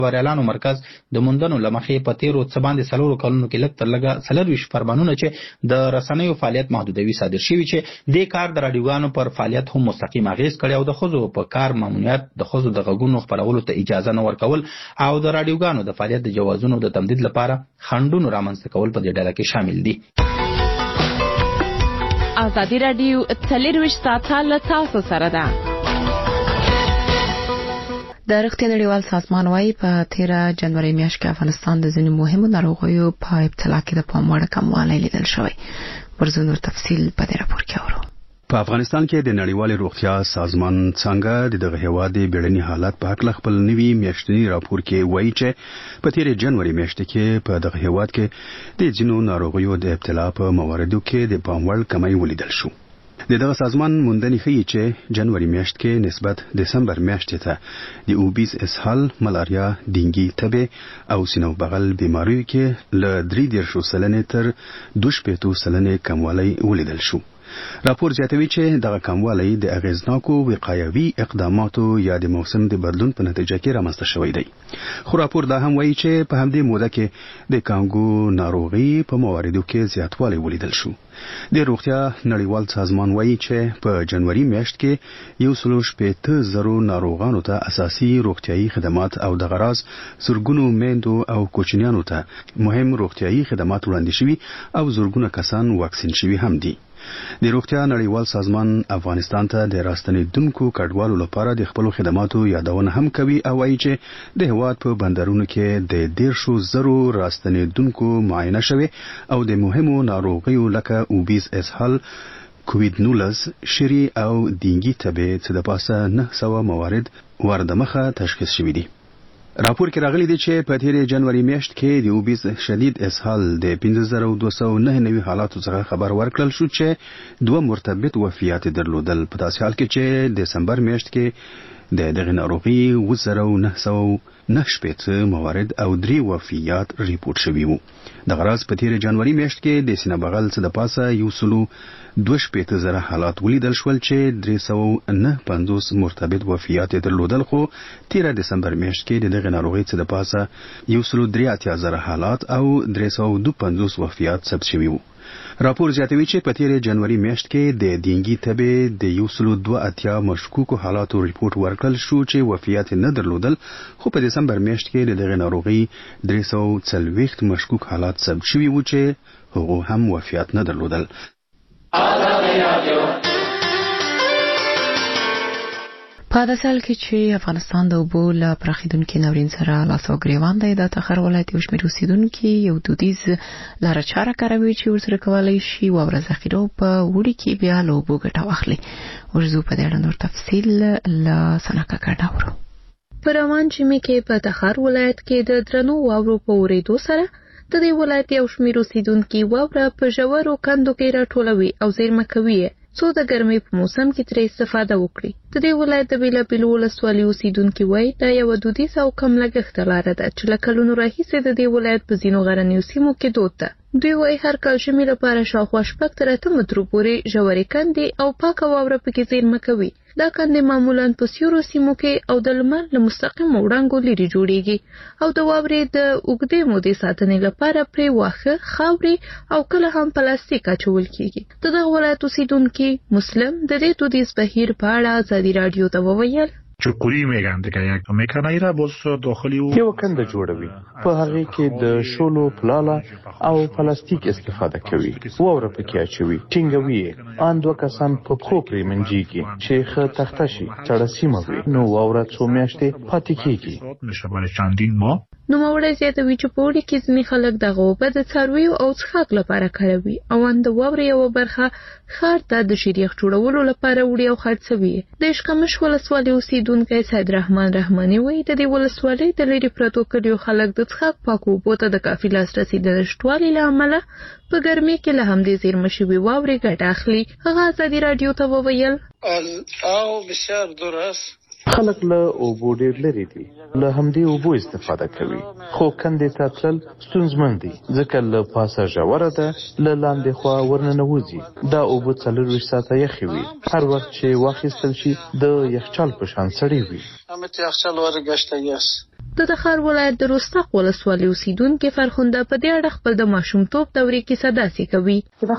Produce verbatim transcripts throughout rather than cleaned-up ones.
خبريالانو مرکز د موندنو لمخې په تیرو څه باندې څلورو کلونو کې لږ تر لږه څلرویشت فرمانونه چې د رسنیو فعالیت محدودوي صادر شوي چې دې کار د راډیوګانو پر فعالیت هم مستقیم اغیز کړی او د ښځو په کار ممنوعیت د ښځو د غږونو خپرولو ته اجازه نه ورکول او د راډیوګانو د فعالیت د جوازونو د تمدید لپاره خنډونه رامنځته کول په دې ډله کې شامل دي. ازادي راډیو څلرویشت ساعته له تاسو سره ده. د روغتیا نړیوال سازمان وايي په تیره جنوري میاشت کې افغانستان د ځینو مهمو ناروغیو په ابتلا کې د پام وړ کموالی لیدل شوی. ورزو نور تفصیل په دې راپور کې اورو. په افغانستان کې د نړیوال روغتیا سازمان څنګه د دغه هیواد بیړني حالات په اړه خپل نوي میاشتنی راپور کې وایي چې په تیره جنوري میاشت کې په دغه هیواد کې د ځینو ناروغیو د ابتلا په مواردو کې د پام وړ کمی ولیدل شو. د دغه سازمان موندنې ښیي چې جنوري میاشت کې نسبت دسمبر میاشتې ته د اوبیز اسهال، ملاریا، ډینګي تبه او سینو بغل بیماریو کې له درې دیرشو سلنې تر دوه شپېتو سلنې کموالی ولیدل شو. راپور زیاتوي چې دغه کموالی د اغیزناکو وقایوي اقداماتو یا د موسم د بدلون په نتیجه کې رامنځته شوی دی. خو راپور دا هم وایي چې په همدې موده کې د کانګو ناروغي په مواردو کې زیاتوالی ولیدل شو. د روغتیا نړیوال سازمان وایي چې په جنوري میاشت کې یو سل شپېته زرو ناروغانو ته اساسي روغتیايي خدمات او د غراض زرګونو میندو او کوچنیانو ته مهم روغتیايي خدمات وړاندې شوي او زرګونه کسان واکسین شوي هم دي. د روغتیا نړیوال سازمان افغانستان ته د راستنیدونکو کډوالو لپاره د خپل خدماتو یادونه هم کوي او وایي چې د هیواد په بندرونو کې د دیرشو زرو راستنیدونکو معاینه شوي او د مهمو ناروغیو لکه اوبیز اسهال، کووید نولس، شری او ډینګي تبه څخه د پاسه نه سوه موارد وردمخه تشخیص شوي دي. راپور کې راغلي دي چې په تیرې جنوري میاشت کې د اوبیز شدید اسهال د پنځه زره دوه سوه نهه نوي حالاتو څخه خبر ورکړل شو چې دوه مرتبط وفیات درلودل، په داسې حال کې چې دسمبر میاشت کې د دغه ناروغي اووه زره نهه سوه نهه شپېته موارد او درې وفیات ریپورت شوي وو. دغه راز په تیرې جنوري میاشت کې د سینه بغل څخه د پاسه یو سل دوه شپېته زره حالات ولیدل شول چې درې سوه نهه پنځوس مرتبط وفیات درلودل، خو تیره دسمبر میاشت کې د دغه ناروغۍ څخه د پاسه یو سل درې اتیا زره حالات او درې سوه دوه پنځوس وفیات ثبت شوي وو. راپور زیاتوي چې په تیرې جنوري میاشت کې د ډینګي تبه د یو سل دوه اتیا مشکوکو حالاتو ریپورت ورکړل شو چې وفیات نه درلودل، خو په دسمبر میاشت کې د دغه ناروغۍ درې سوه څلوېښت مشکوک حالات ثبت شوي وو چې هغو هم وفیات نه درلودل. په داسې حال کې چې افغانستان د اوبو له پراخېدونکي ناورین سره لاس او ګریوان دی، د تخار ولایت یو شمېر اوسېدونکي یو دودیز لاره چاره کاروي چې ورسره کولی شي واوره ذخیره په وړي کې بیا له اوبو ګټه واخلي. ورځو په دې اړه نور تفصیل له ثنا کاکړ اورو. په روان ژمي کې په تخار ولایت کې د درنو واورو په اورېدو سره د دې ولایت یو شمېر اوسېدونکي واوره په ژورو کندو کې راټولوي او زیرمه کوي څو د ګرمۍ په موسم کې ترې استفاده وکړي. د دې ولایت د بېلابېلو ولسوالیو اوسېدونکي وایي دا یوه دودیزه او کم لګښته لاره ده چې له کلونو راهیسې د دې ولایت په ځینو غرنیو سیمو کې دود ده. دوی وایي هر کال ژمي لپاره شاوخوا شپږ تر اته مترو پورې ژورې کندې او پاکه واوره پکې زیرمه کوي. دا کندې معمولاً په سیورو سیمو کې او د لمر له مستقیمو وړانګو لرې جوړیږي او د واورې د اوږدې مودې ساتنې لپاره پرې واښه، خاورې او کله هم پلاستیک اچول کیږي. د دغه ولایت اوسېدونکي مسلم د دې دودیز بهیر په اړه ازادي راډیو ته وویل چکوری میگن دیگه یک میکنه را باز داخلی او یو کنده جوړوي، په هغه کې د شولو پلالا او پلاستیک استفاده کوي، واوره پکې اچوي، ټینګوي ان دوه کسان په پخو پرې منځيږي چې ښه تخته شي، چړه سیمه وي، نو واوره څو میاشتې پاتې کیږي. میشه برای چندین ماه. نوموړی زیاتوي چې په وړي کې ځینې خلک دغه اوبه د څارویو او څښاک لپاره کاروي او ان د واورې یوه برخه ښار ته د شیریخ جوړولو لپاره وړي او خرڅوي. د اشکمش ولسوالۍ اوسېدونکی سید رحمان رحماني وایي د دې ولسوالۍ د لرې پرتو کلیو خلک د څښاک پاکو اوبو ته د کافي لاسرسي د نشتوالي له امله په ګرمۍ کې له همدې زیرمه شوې واورې ګټه اخلي. هغه ازادي راډیو ته وویل او بسیار درست خلک له اوبو ډېر لرې دي، له همدې اوبو استفاده کوي، خو کندې ته تلل ستونزمن دي ځکه له پاسه ژوره ده، له لاندې خوا ورننوځي. دا اوبه څلرویشت ساعته یخې وي، هر وخت چې واخیستل شي د یخچال په شان سړې وي. همت یخچال ورګشته یس. د تخار ولایت د رستاق ولسوالۍ اوسیدونکي فرخنده په دې اړه خپل د ماشومتوب دورې کیسه داسې کوي.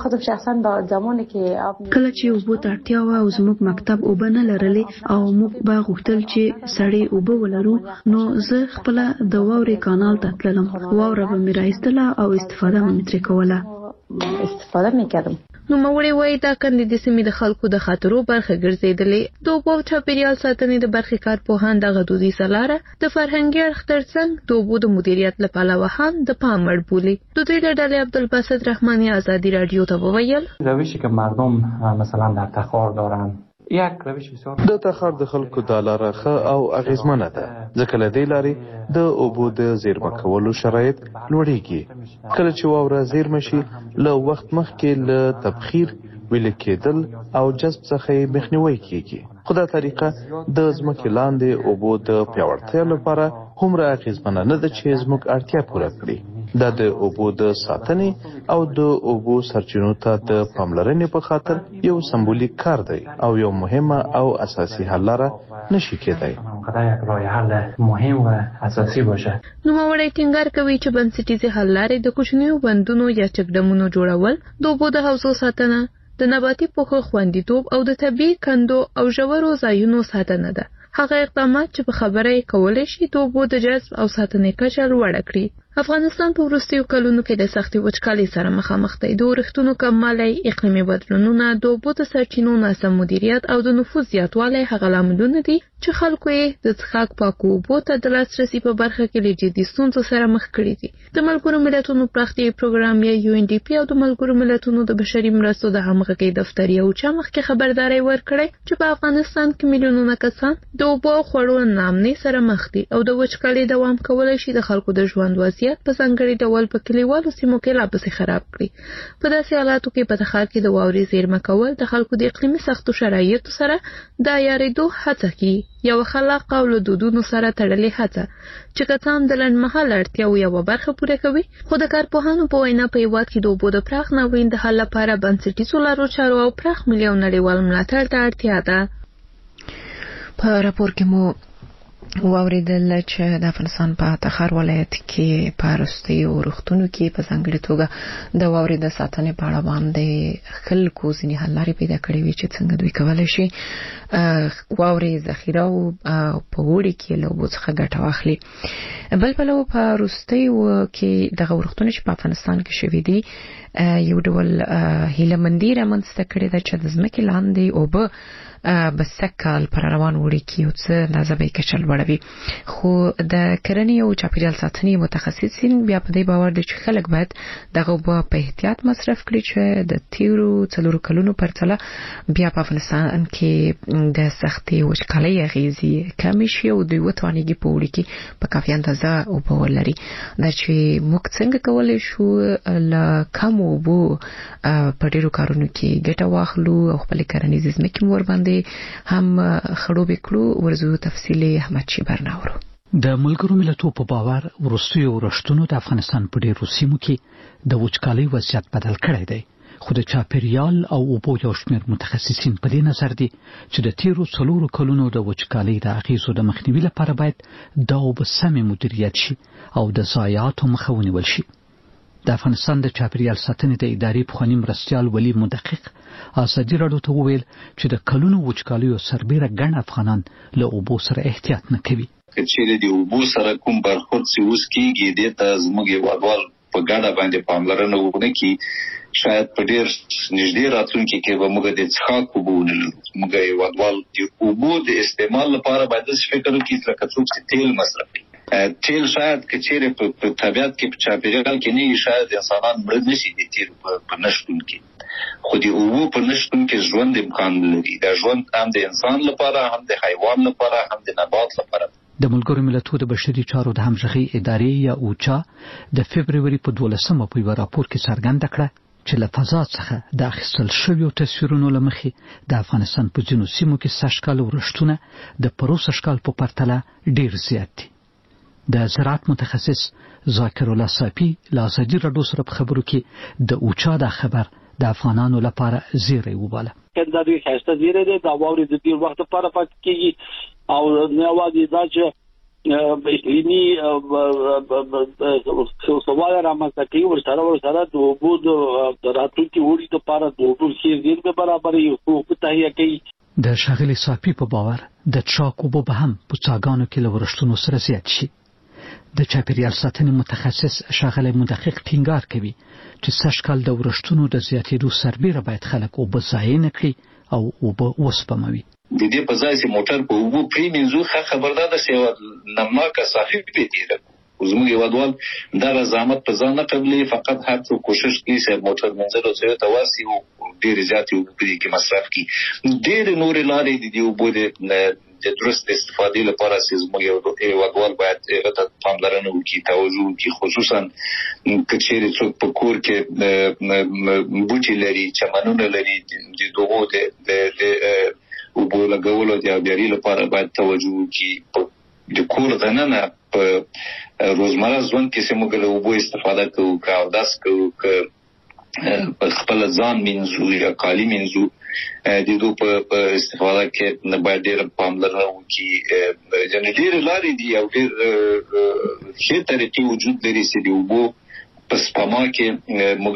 کله چې اوبو ته اړتیا وه او زموږ مکتب اوبه نه لرلې او موږ به غوښتل چې سړې اوبه ولرو، نو زه خپله د واورې کانال ته تللم. واوره به مې راایستله او استفاده به مې ترې کوله. استفاده مې کردم. نوموړی وایي دا کندې د سیمې د خلکو د خاطرو برخه ګرځېدلې. د اوبو او چاپیریال ساتنې د برخې کارپوهان دغه دودیزه لاره د فرهنګي اړخ ترڅنګ د اوبو د مدیریت له پلوه هم د پام وړ بولي. د دوی له ډلې عبدالباسط رحماني ازادي رادیو ته وویل روشی که مردم مثلا در تخار دارن یک روش بسیار د تخار د خلکو د لاره ښه او اغیزمنه ده، ځکه له دې لارې د اوبو د زیرمه کولو شرایط لوړیږي. کله چې واوره زیرمه شي له وخت مخکې له تبخیر، ویلې کېدل او جذب څخه یې مخنیوی کیږي. خو دا طریقه د ځمکې لاندې اوبو د پیاوړتیا لپاره هومره اغیزمنه نه ده چې زموږ اړتیا پوره کړي. دا د اوبو د ساتنې او د اوبو سرچینو ته د پاملرنې په خاطر یو سمبولیک کار دی او یو مهمه او اساسي حل لاره نشي کېدای. نوموړی ټینګار کوي چې بنسټیزې حل لارې د کوچنیو بندونو یا چکډمونو جوړول، د اوبو د حوضو ساتنه، د نباتي پوښو خوندیتوب او د طبیعي کندو او ژورو ځایونو ساتنه ده. هغه اقدامات چې په خبره یې کولی شي د اوبو د جذب او ساتنې کچه لوړه کړي. افغانستان په وروستیو کلونو کې د سختې وچکالۍ سره مخامخ دی. د ورښتونو کموالی، اقلیمي بدلونونه، د اوبو د سرچینو ناسم مدیریت او د نفوذ زیاتوالی هغه لاملونه دي چې خلکو یې د څښاک پاکو اوبو ته د لاسرسي په برخه کې له جدي ستونزو سره مخ کړي دي. د ملګرو ملتونو پراختیایي پروګرام یا یو ان ډي پي او د ملګرو ملتونو د بشري مرستو د همغږۍ دفتر یو چا مخکې خبرداری ورکړی چې په افغانستان کې میلیونونه کسان د اوبو او خوړو ناامنۍ سره مخ دي او د وچکالۍ دوام کولی شي د خلکو د ژوند وضعیت په ځانګړي ډول په کلیوالو سیمو کې لا پسې خراب کړي. په داسې حالاتو کې په تخار کې د واورې زیرمه کول د خلکو د اقلیمي سختو شرایطو سره د عیارېدو هڅه کوي، یوه خلاقه او له دودونو سره تړلې هڅه چې که څه هم د لنډمهاله اړتیاو یوه برخه پوره کوي، خو د کارپوهانو په وینا په هېواد کې د اوبو د پراخ ناورین د حل لپاره بنسټیزو لارو چارو او پراخ ملي او نړیوال ملاتړ ته اړتیا ده. په راپور کې مو واوریدل چې د افغانستان په تخار ولایت کې په وروستیو وختونو کې په ځانګړې توګه د واورې د ساتنې په اړه باندې خلکو ځینې حل لارې پیدا کړې وي چې څنګه دوی کولی شي واورې ذخیره او په اوړي کې له اوبو څخه ګټه واخلي. بل پلو په وروستیو کې دغه وختونه چې په افغانستان کې شوي دي یو ډول هیلهمندي رامنځته کړې ده چې د ځمکې لاندې اوبه به سږکال پر روان وړي کې یو څه اندازه به یې کچه لوړوي. خو د کرنې او چاپیریال ساتنې متخصصین بیا په دې باور دي چې خلک باید دغه اوبه په احتیاط مصرف کړي چې د تیرو څلورو کلونو پرتله بیا په افغانستان کې د سختې وچکالۍ اغېزې کمې شي او دوی وتوانېږي په اوړي کې په کافي اندازه اوبه ولري. دا چې موږ څنګه کولی شو له کمو اوبو په ډېرو کارونو کې ګټه واخلو او خپلې کرنیزې ځمکې مو ورباندې هم خړوبې کړو، ورزو تفصیلي احمد شیبر ناورو. د ملګرو ملتونو په باور وروستیو ورښتونو د افغانستان په ډېرو سیمو کې د وچکالۍ وضعیت بدل کړی دی، خو د چاپیریال او اوبو یو شمېر متخصصین په دې نظر دي چې د تیرو څلورو کلونو د وچکالۍ د اغېزو د مخنیوي لپاره باید دا اوبه سمې مدیریت شي او د ضایعاتو مخه ونیول شي. د افغانستان د چاپیریال ساتنې د ادارې پخواني مرستیال ولی مدقق ازادي راډیو ته وویل چې د کلونو وچکالیو سربیره ګڼ افغانان له اوبو سره احتیاط نه کوي. که چیرې د اوبو سره کوم برخورد چې اوس کېږي دې ته زموږ هېوادوال په ګډه باندې پاملرنه ونه کړي، شاید په ډېر نږدې راتلونکي کې به موږ د څښاک اوبه ونه لرو. موږ هېوادوال د اوبو د استعمال لپاره باید داسې فکر وکړي لکه څوک چې تیل مصرف کوي. تیل شاید که چیرې په طبیعت کې په چاپیریال کې نه وي، شاید انسانان مړه نه شي د تیل په نشتون کې، خو د اوبو په نشتون کې ژوند امکان لري. دا ژوند هم د انسان لپاره، هم د حیوان لپاره، هم د نبات لپاره. د ملګرو ملتونو د بشري چارو د همغږۍ ادارې یا اوچا د فبروري په دولسمه په یو راپور کې څرګنده کړه چې له فضا څخه د اخیستل شویو تصویرونو له مخې د افغانستان په ځینو سیمو کې سږکال ورښتونه د پروسږ کال په پرتله ډېر زیات دي. د زراعت متخصص ذاکر الله صافي له ازادي راډیو سره په خبرو کې د اوچا دا خبر د افغانانو لپاره زیری وباله. دا دوی ښایسته زیری دی، دا واورې د ډېر وخت لپاره پاتې کېږي او نه یوازې دا چې بهترینی سوال رامنځته کوي ورسره ورسره د اوبو د راتلونکي وړي لپاره د اوبو ښې زیرمې برابروي او تهیه کوي. د ښاغلي صافي په باور د څښاک اوبه به هم په څاګانو کې له ورښتونو سره زیات شي. د چاپیریال ساتنې متخصص ښاغلی مدقق ټینګار کوي چې سږکال د ورښتونو د زیاتېدو سربیره باید خلک اوبه ضایع نه کړي او اوبه وسپموي. د دې په ځای چې موټر په اوبو پریمنځو ښه خبردار ده چې نمناکه صافي پیتیره زموږ هیوادوال دا زحمت په ځان نه قبلې فقط هر څو کوشش کوي چې موټر منځلو څخه تواسي او ډېر زیاتې اوبه پرې کې مصرف کړي. ډېر نور لارې د دې اوبو د درست استفادې لپاره چې زموږ هیوادوال باید هغه ته پاملرنه وکړي، توجه وکړي، خصوصا که چیرې څوک په کور کې بوټي لري، چمنونه لري، د دغو د اوبو لګولو د آبیاري لپاره باید توجه وکړي. د کور دننه په روزمره ژوند کې چې موږ له اوبو استفاده کوو، که اودس کوو، که خپل ځان مینځو یا کالي مینځو، د دوی په استفاده کې باید ډېر پاملرنه وکړي. یعنې ډېرې لارې دي او ډېر ښې طریقې وجود لري چې د اوبو په سپما کې موږ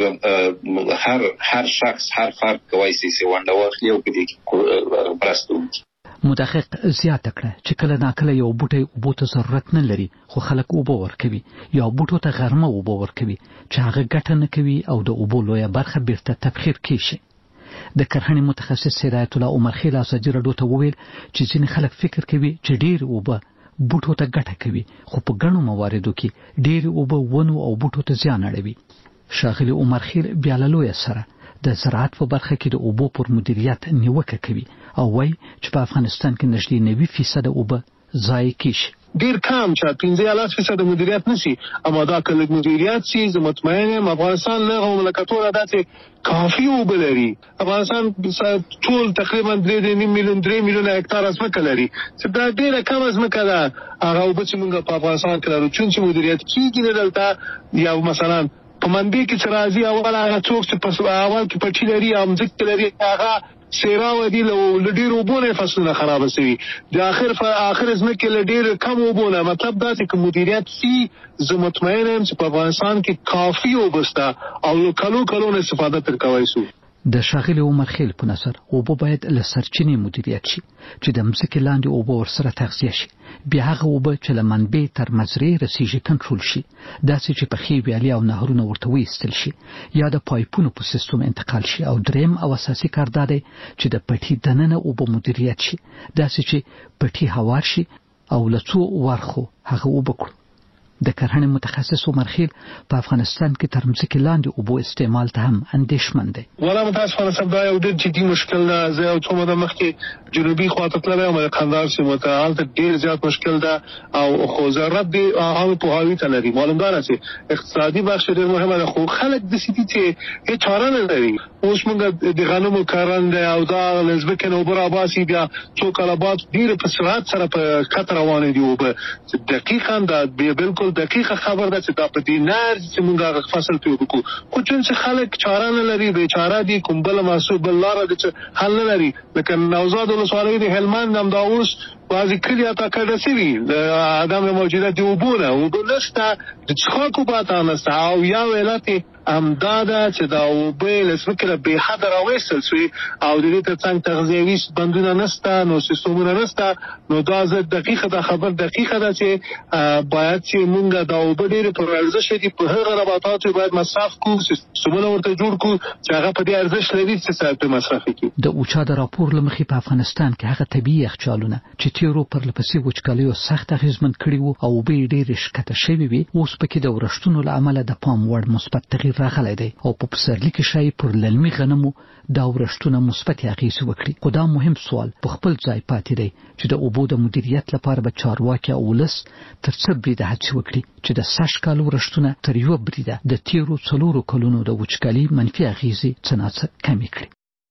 هر هر شخص هر فرد کولی شي چې ونډه واخلي او په دې کې مرسته وکړي. مدقق زیاته کړه چې کله ناکله یو بوټی اوبو ته ضرورت نه لري خو خلک اوبه ورکوي یا بوټو ته غرمه اوبه ورکوي چې هغه ګټه نه کوي او د اوبو لویه برخه بیرته تبخیر کیږي. د کرهڼې متخصص هدایت الله عمر خیل ازادي راډیو ته وویل چې ځینې خلک فکر کوي چې ډېر اوبه بوټو ته ګټه کوي خو په ګڼو مواردو کې ډېر اوبه ونو او بوټو ته زیان اړوي. ښاغلي عمر خیل بیا له لویه سره د زراعت په برخه کې د اوبو پر مدیریت نیوکه کوي او وایي چې په افغانستان کې نږدې نوي فیصده اوبه ضایع کیږي. ډیر کم چې پنځه یا لس فیصد مدیریت نشي، اما دا کله مدیریت شي زه مطمئن یم افغانستان له مملکتونو داسې کافي اوبه لري. افغانستان ټول تقریبا درې میلیون درې میلیون هکتار ځمکه لري چې دا ډیره کم ځمکه ده. هغه اوبه چې موږ په افغانستان کې لرو چې مدیریت کیږي نه دلته یا مثلا په منبع کې چې راځي اول هغه څوک چې په اول کې پټي لري او ځمکه لري هغه سیراو دي له ډیر وبونه فصلونه خراب شوي د اخر په اخر ځمکه له ډیر کم وبونه. مطلب دا چې مدیریت سي زه مطمئن یم چې په افغانستان کې کافي وبسته او کلو کلو استفاده تر کوي سو. د ښاغلي عمر خیل په نظر اوبه باید له سرچینې مدیریت شي چې د مځکې لاندې اوبه ورسره تغذیه شي، بیا هغه اوبه چې له منبع تر مزرعې رسیږي کنټرول شي، داسې چې پخې ویالې او نهرونه ورته وایستل شي یا د پایپونو په سیستم انتقال شي. او دریم او اساسي کار دا دی چې د پټي دننه اوبه مدیریت شي، داسې چې پټي هوار شي او له څو ورخو هغه اوبه کړو. د کرهڼې متخصص عمر خیل په افغانستان کې تر مځکې لاندې اوبو استعمال ته هم اندېښمن دی. ولا متاسفانه سم دا یو ډېر جدي مشکل ده. زه یو څو موده مخکې جنوبي خواته تللی یم د کندهار سیمې ته، هلته ډېر زیات مشکل ده او خو ضرورت دی هغه پوهاوي ته لري. معلوم داره چې اقتصادي بخش ډېر مهمه ده خو خلک داسې دي چې هېڅ چاره نه لري. اوس موږ د غنمو کرنده او دا له ځمکې نه اوبه راباسي، بیا څو کاله بعد ډېرې په سرعت سره په کښته روانې دي اوبه. دقیقا دا بالکل دقیقه خبر ده چې دا په دې نه چې موږ هغه فصل ته وکړو خو چې خلک چاره نه لري، بیچاره دي، کوم بل محسوب بل لاره دي چې حل نه لري. لکه نوزاد ولسوالۍ د هلمند هم دا اوس بعضې کلي اته کډه شوي د عدم موجودیت د اوبو نه اوبه نشته، د څښاک اوبه ته نشته او یو علت همدا ده چې دا اوبه له ځمکې نه بېحده راویستل شوي او د دې تر څنګ تغذیوي بندونه نشته، نو سیستمونه نشته. نو دا زه دقیقه دا خبر دقیقه ده چې باید چې موږ دا اوبه ډېرې پر ارزښت دي په هغه نباتاتو باید مصرف کړو، سیستمونه ورته جوړ کړو چې هغه په دې ارزښت لري چې سره پرې مصرف کړي. د اوچا د راپور له مخې په افغانستان کې هغه طبیعي یخچالونه چې تیرو پرلپسې وچکالیو سخت اغېزمن کړي وو او اوبه یې ډېرې ښکته شوې وي، اوس پکې د ورښتونو له امله د پام وړ مثبت تغییر راغلی دی او په پسرلي کې ښایي پر للمي غنمو دا ورښتونه مثبتې اغېزې وکړي. خو دا مهم سوال په خپل ځای پاتې دی چې د اوبو د مدیریت لپاره به چارواکي او ولس تر څه بریده هڅې وکړي چې د سږ کال ورښتونه تر یوه بریده د تیرو څلورو کلونو د وچکالي منفي اغېزې څه ناڅه کمې کړي.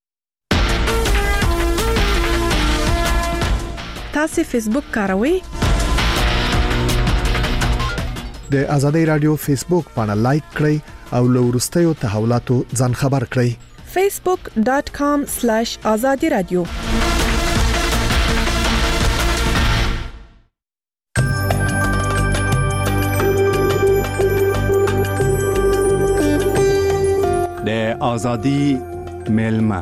تاسو فیسبوک کاروئ؟ د آزادۍ رادیو فیسبوک باندې لایک کړئ او له وروستیو تحولاتو ځان خبر کړئ. facebook dot com slash azadi radio ازادي میلمه.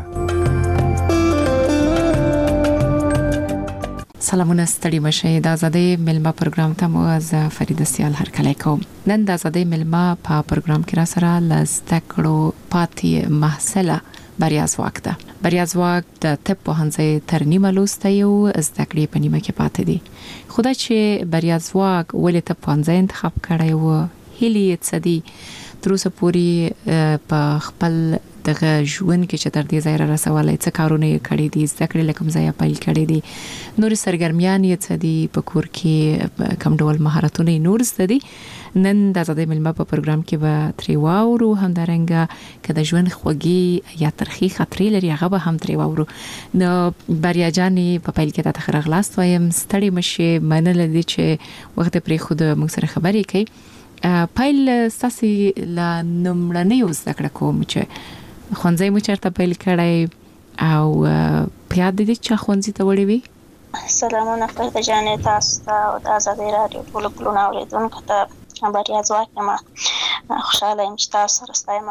سلامونه ستړي مشه د ازادي میلمه پروګرام ته مو از فرید سیال هر کله کوم. نن د ازادي میلمه په پروګرام کې را سره لزده کړو پاتې محصله بریا ځواک ده. بریا ځواک د طب پوهنځي تر نیمه لوسته یو زده کړې په نیمه کې پاتې دي. خدای چې بریا ځواک ولې طب پوهنځي انتخاب کړی و هلي څه دي تر اوسه پورې په خپل دغه ژوند کې چې تر دې ځای را رسولای څه کارونه یې کړی دي زده کړې لکه ځای پیل کړی دي نور سرګرمیان یې څه دي په کور کې کوم ډول مهارتونه نور زده دي. نن د ازادي میلمه په پروګرام کې به تری واورو همدارنګه کله ژوند خوږی یا ترخی خطرې لري هغه به هم تری واورو. نو بریا جانې په پیل کې د تخرغلاست وایم ستړي مشه منل دي چې وخت پرې خود موږ سره خبرې کوي. پیل ساسي لا نمړنې زده کړه کوم چې خونځي مو چرته پیل کړای او پیاد دي چې خونځي ته وړي وي. سلامونه فرد جانې تاسو ته او د ازادي رادیو ټول پلوونه اوریدونکو ته بریا ځواک ما خوشاله یم چې تاسو سره ستایم.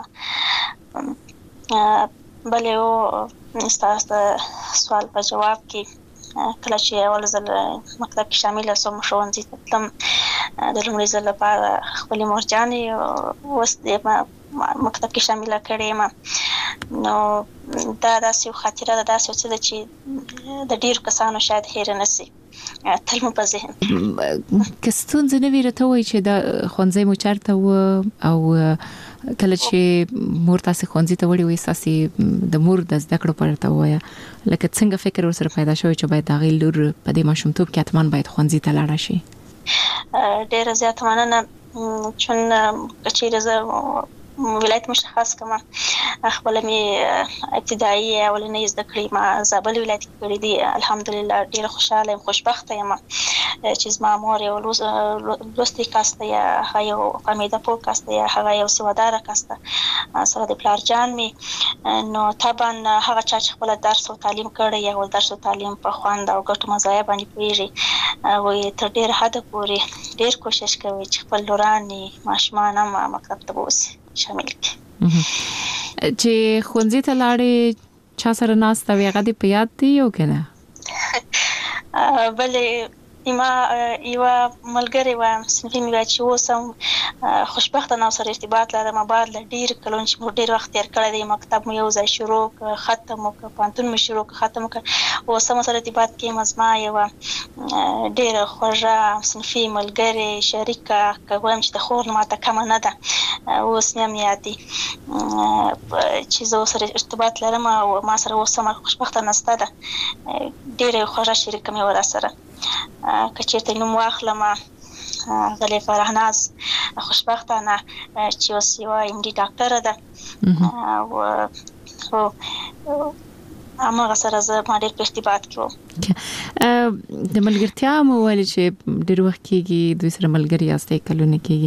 بل یو تاسو د سوال په جواب کې کله چې اول ځل مکتب کې شامل شوم ښوونځي ته تلم د لومړي ځل لپاره خپلې مورجانې اوس د مکتب کې شامل کړې ما نو دا داسې یو خاطره ده داسې څه ده چې د ډیرو کسانو شاید هېر نه شي تل مو په ذهن که ستونزه نه وي راته وایي چې د ښوونځی مو چېرته و او کله چې مور تاسې ښوونځي ته وړي وي ستاسې د مور د زده کړو په اړه ورته ووایه لکه څنګه فکر ورسره پیدا شوی چې باید د هغې لور په دې ماشومتوب کې حتما باید ښوونځي ته لاړه شي. ډېره زیاته مننه چون که چېرې زه ولایت مشخص کما خپل می ابتدایي اولنۍ زده کړې ما زابل ولایت کې کړې دي. الحمدلله ډېر خوشاله یم خوشبخته یم چې زما مور یو لوستې کاسته یا هغه یو فامیده پوه کاسته یا هغه یو سواداره کاسته سره د پلار جان می نو طبعا هغه چا چې خپل درس او تعلیم کړی یا درس او تعلیم په خوند او ګټو مزایا باندې پوهیږي وي تر ډېر حد پورې ډېر کوشش کوي چې خپل لورانې ماشومان هم مکتب ته بوځي شامل کړي. چې ښوونځي ته لاړې چا سره ناسته وي هغه دې په یاد دي او که نه؟ بلې ما یو ملګری و صنفي مې وایي چې اوس هم خوشبخته نه سره ارتباط لرم. بعد له ډېر کلونو چې موږ ډېر وخت تېر کړی دی مکتب مو یو ځای شروع کړ ختم وکړ پوهنتون مې شروع کړ ختم وکړ اوس هم سره ارتباط کې یم. زما یوه ډېره خوږه صنفي ملګرې شریکه که وایم چې د خور نه ماته کمه نه ده اوس مې هم یاد دي چې زه ورسره ارتباط لرم او ما سره اوس هم خوشبخته نسته ده. ډېره خوږه شریکه مې وه راسره که چېرته نوم واخلم غلې فرهناز خوشبختانه چې اوس یوه ایم ډي ډاکټره ده او هماغه سره زه ما ډېر په ارتباط کې وم. د ملګرتیا مو ویلې چې ډېر وخت کېږي دوی سره ملګري یاستئ کلونه کېږي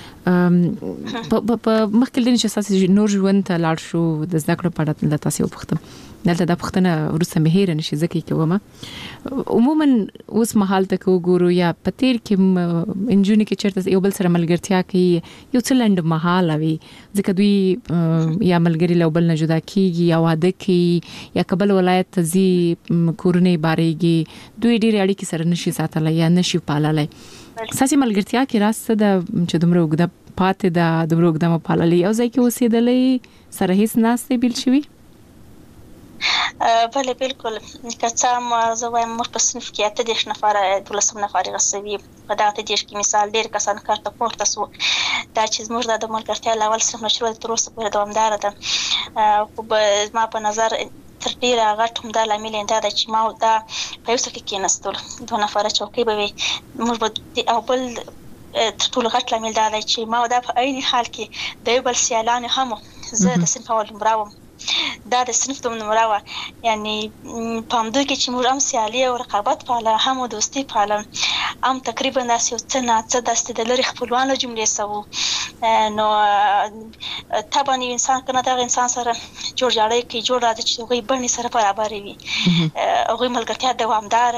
په مخکې له دې چې ستاسې نور ژوند ته لاړ شو د زده کړو په اړه له تاسې وپوښتم دلته دا پوښتنه وروسته مې هېره نه شي ځکه یې کومه عموما اوس مهال ته که وګورو یا په تېر کې نجونې کې چېرته یو بل سره ملګرتیا کوي یو څه لنډ مهاله وي ځکه دوی یا ملګري له بل نه جدا کېږي یا واده کوي یا که بل ولایت ته ځي کورونه یې بارېږي دوی ډېرې اړیکې سره نشي ساتلی یا نشي پاللی. ستاسې ملګرتیا کې راز څه ده چې دومره اوږده پاتې ده دومره اوږده مو پاللې یو ځای کې اوسېدلی سره هېڅ ناستې بیل شوي؟ بله بالکل که څه هم زه وایم موږ په صنف کې اته دېرش نفره دولسم نه فارغه سوي په دغه اته دېرش کې مثال ډېر کسان کار ته پورته سو دا چې زموږ دا د ملګرتیا له اول صنف نه شروع تر اوسه پورې دوامداره ده. خو زما په نظر تر ډېره غټ همدا لامل یې دا ده چې ما دا په یو څه کې کېناستلو دوه نفره چوکۍ به وي موږ به او بل تر ټولو غټ لامل دا دی چې ما دا په عین حال کې د یو بل سیالانې هم زه د صنف اول نمره وم دا د صنف دوم نمره وه یعنې په همدوی کې چې موږ هم سیالي او رقابت پاله هم دوستي پاله هم تقریبا داسې یو څه ناڅه داسې د لرې خپلوان له جملې څه وو نو طبعا یو انسان که نه دغه انسان سره جوړ جاړی کوي جوړ راځي چې هغوی بڼې سره برابرې وي هغوی ملګرتیا دوامداره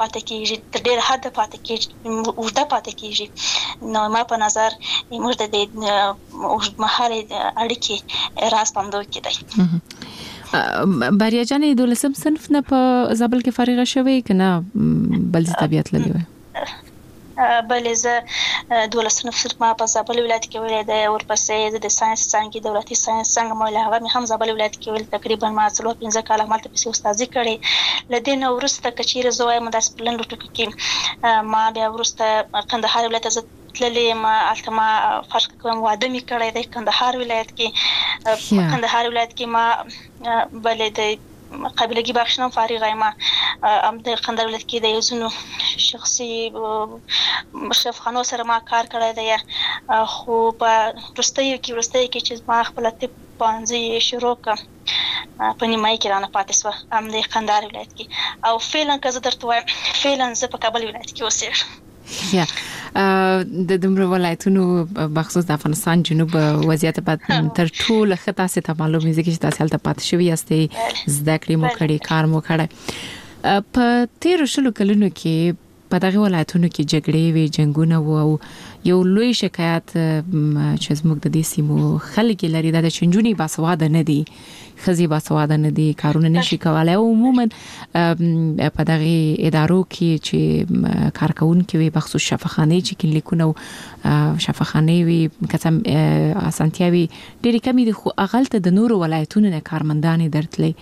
پاتې کیږي تر ډېر حد پاتې کیږي اوږده پاتې کیږي نو ما په نظر موږ د دې اوږدمهالې اړیکې راز پامدو کې دی بریا جانې دولسم صنف نه په زابل کې فارغه شوې کنه بل طبيعت للی وي بلې زه دولسم صنف ما په زابل ولایت کې ویل د ورپسې د ساينس څانګې دولتي ساينس څنګه مو له هغه هم زابل ولایت کې ویل تقریبا ما څلور پنځه کاله مالته په استادي کړې لدین ورسته کچیر زوی مداس پلن لټو کې ما بیا ورسته کندهار ولایت ز تللې ما التما فرق کوم واده می کړې د کندهار ولایت کې کندهار ولایت کې ما بلې د قابلګي بخښنه فارغه ما ام د کندهار ولایت کې د یوزونو شخصي شفخانو سره ما کار کړی دی خو په پرستیو کې ورستۍ کې چې ما خپل طب پانځي شروع کړ په نیمای کې رانه پاتې سو ام د کندهار ولایت کې او فعلا که زه درته وایم فعلا زه په کابل ولایت کې اوسېږم یا د دومره ولایتونو بخصوص د افغانستان جنوب وضعیت په تر ټولو خطا سي ته معلومه دي چې تاسو هلته پاتې شوی یاستئ زده کړې مو کړې کار مو کړی په تیر شلو کلونو کې په دغه ولایتونو کې جګړې وی جنگونه وو یو لوی شکایت چې زموږ د دې سیمو خلک لري د چنجونی باسواده نه دي خزي باسواده نه دي کارونه نشي کولای او عموما په دغه ادارو کې چې کارکونکو وي بخصوص شفاخانه چې کلیکونه شفاخانه وي کسم اسانتیاوي ډېری کمی دي خو اغلته د نورو ولایتونو نه کارمندان درتلي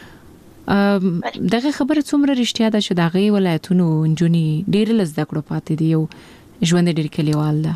دغه خبره څومره رښتیا ده چې دغه ولایتونو انجونی ډېر لزده کړو پاتې دی او ژوند ډېر کلیوال ده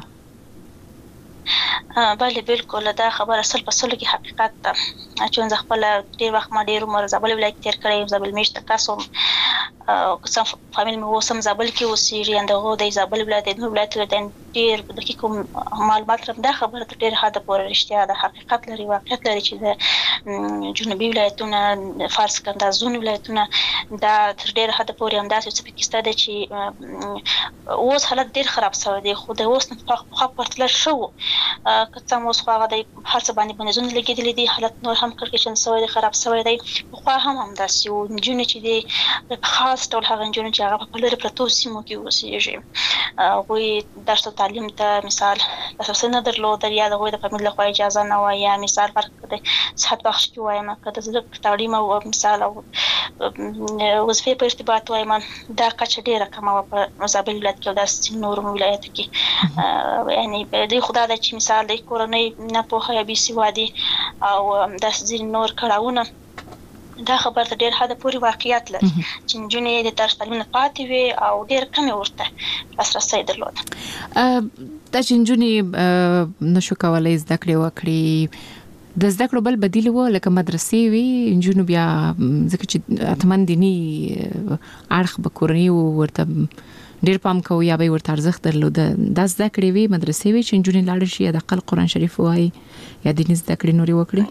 بله بالکل دا خبره اصل په سلو کې حقیقت ده چې زه خپل ډېر وخت ما ډېر عمر زابل ولایت تیر کړی زابل میشته کاسو قسم فامیل مو سم زابل کې اوسېږي اندغه د زابل ولایت د ولایت د ډېر دقیق معلومات رم دا خبره ډېر حد پورې رښتیا ده حقیقت لري واقعیت لري چې د جنوبي ولایتونه فارس کنده زون ولایتونه دا تر ډېر حد پورې همداسې څه پکې ستاده چې اوس حالت ډېر خراب شوی دی خو د اوس نه په پرتله شو کڅه مو خو هغه د هر څه باندې باندې زون لګیدلې دي حالت نور هم کړکېشن شوی دی خراب شوی دی خو هم همداسې و جون چې دی په خاص ډول هغه جون چې هغه په لری پروتو سیمو کې اوسېږي وي درس تعلیم ته مثال تاسو نه درلود یا د غوې د فامیل له اجازه نه وای یا مثال فرق دی صحت بخش کې وایم کده زړه تعلیم او مثال او وظیفه په ارتباط وایم دا کچه ډیره کمه په زابل ولایت کې د نور ولایت کې یعنی د خدای د چې مثال د کورنۍ نه په هیا بي سي وادي او د ځین نور کړهونه دا خبر ته ډېر حد پورې واقعیت لري چې جنې د درس تعلیم نه پاتې وي او ډېر کم ورته لاسرسي درلود دا جنې نشو کولای زده کړې وکړي د زده کړو بل بدیل و لکه مدرسې وي انجونو بیا ځکه چې اتمن دینی اړخ به کورنۍ ورته ډېر پام کوي یا به ورته ارزښت درلود د زده کړې وي مدرسې وي چې انجونې لاړ شي د خپل قرآن شریف وایي یا دیني زده کړې نوري وکړي